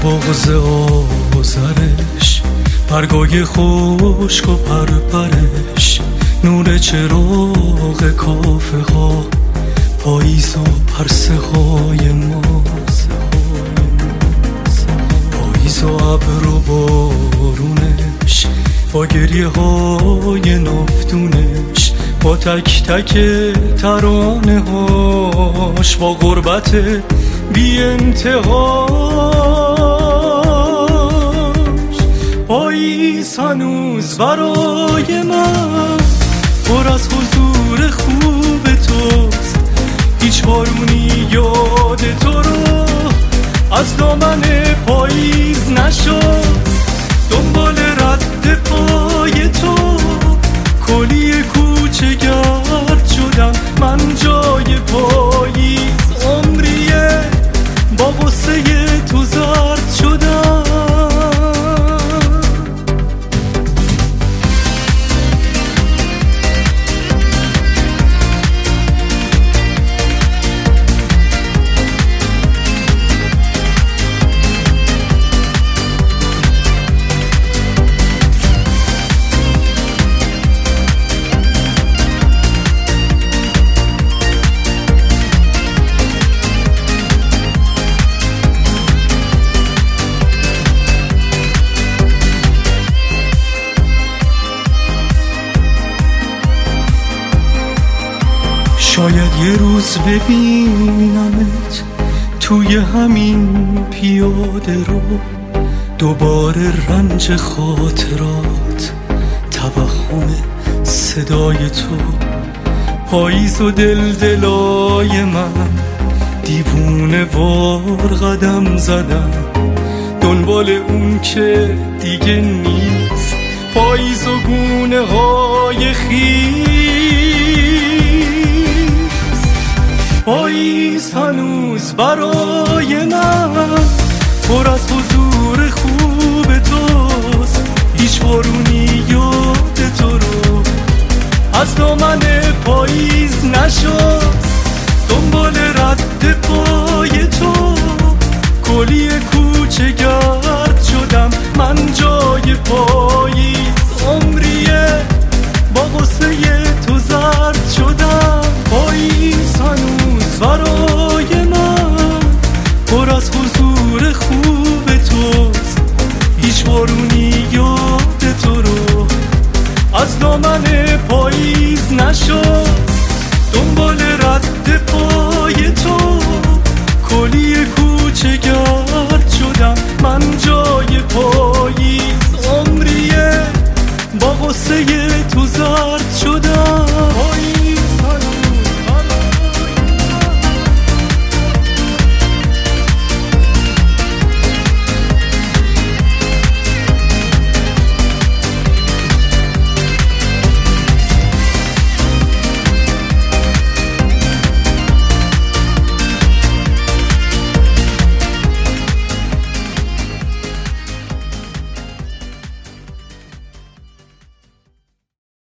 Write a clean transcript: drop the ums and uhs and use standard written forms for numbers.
بغض آذرش، برگای خشک و پرپرش، نور چراغ کافه ها، پاییز و پرسه های ماست، پاییز و ابر و بارونش، با گریه های نافتونش، با تک تک ترانه هاش، با غربت بی انتهاش. پاییز هنوز برای من پر از حضور خوب توست، هیچ بارونی یاد تو رو از دامن پاییز نشد. دنبال رد پای تو کلی کوچه گرد شدم، من جای پاییز عمریه با غصه تو زرد شدم. شاید یه روز ببینمت توی همین پیاده رو، دوباره رنج خاطرات، توهم صدای تو، پاییز و دلدلای من، دیوونه وار قدم زدم دنبال اون که دیگه نیست، پاییز و گونه های خیز. پاییز هنوز برای من پر از حضور خوب توست، هیچ بارونی یاد تو رو از دامن پاییز نشد.